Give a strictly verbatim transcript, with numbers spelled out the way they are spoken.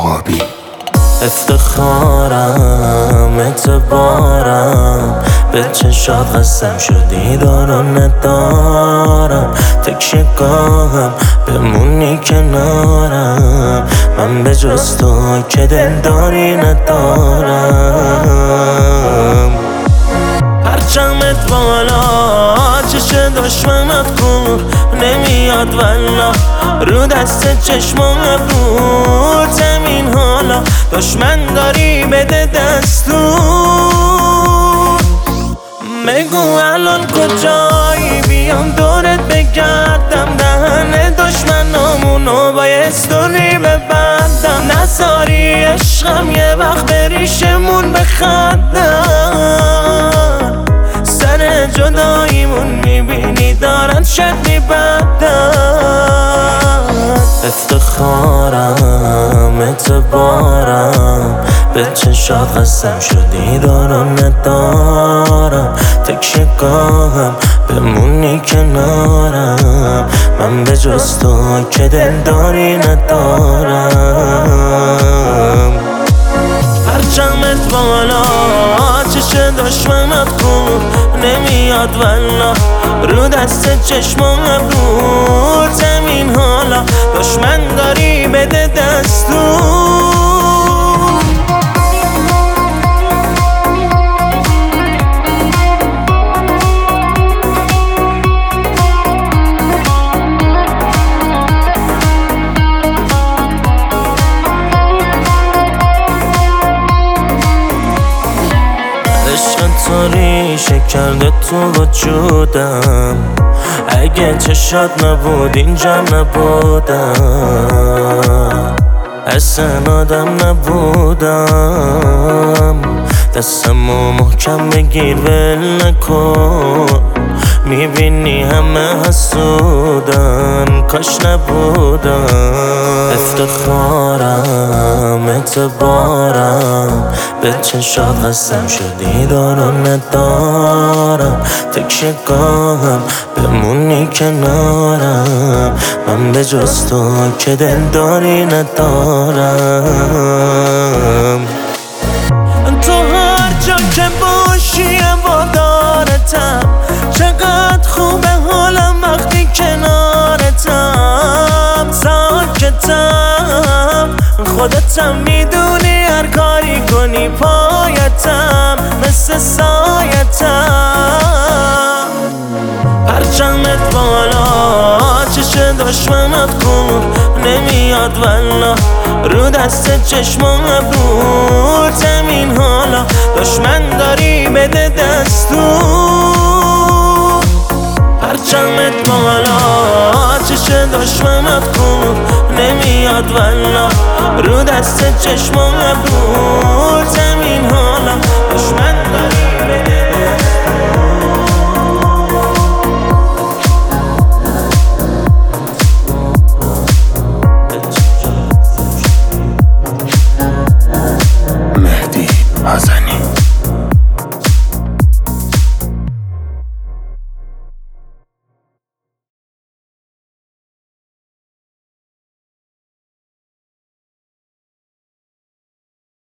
عقابی. افتخارم اعتبارم به چشات قسم شدی دارو ندارم، تکیه گاهم بمونی کنارم، من به جز تو که دلداری ندارم. پرچمت بالا چش دشمنت کور نمیاد والا، رو دست چشمم ابرو زمین حالا، دشمن داری بده دستور. بگو الان کجایی بیام دورت بگردم، دهن دشمنامونو با یه استوری ببندم، نذاری عشقم یه وقت بریشمون بخندم، سر جداییمون میبینی دارن شد میبندن. افتخارم اعتبارم به چشات قسم شدی دارو ندارم، تکیه گاهم بمونی کنارم، من به جز تو که دلداری ندارم. پرچمت بالا چش دشمنت کور نمیاد والا، رو دست چشمم ابرو زمین حالا، دشمن داری بده دستور. عشق تو ریشه کرده تو وجودم، اگه چشات نبود اینجا نبودم، اصلا آدم نبودم، دستمو محکم بگیر ول نکن، میبینی همه حسودن کاش نبودم. افتخارم اعتبارم به چشات قسم شدی دارو ندارم، تکیه گاهم بمونی کنارم، من به جز تو که دلداری ندارم. تو هر جا که باشی وادارتم، چقدر خوبه حالم وقتی کنارتم، ساکتم خودتم میدونی، هر کاری کنی پایتم مثل سایتم. پرچمت بالا چش دشمنت کور نمیاد والا، رو دست چشمم ابرو زمین حالا، دشمن داری بده دستور. پرچمت بالا چش دشمنت کور نمیاد والا، رو دست چشمم ابرو زمین